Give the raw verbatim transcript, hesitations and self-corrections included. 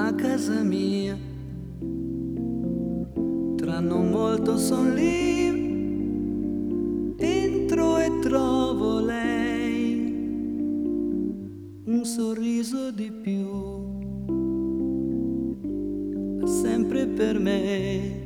a casa mia. Tra non molto son lì, entro e trovo lei, un sorriso di più, sempre per me.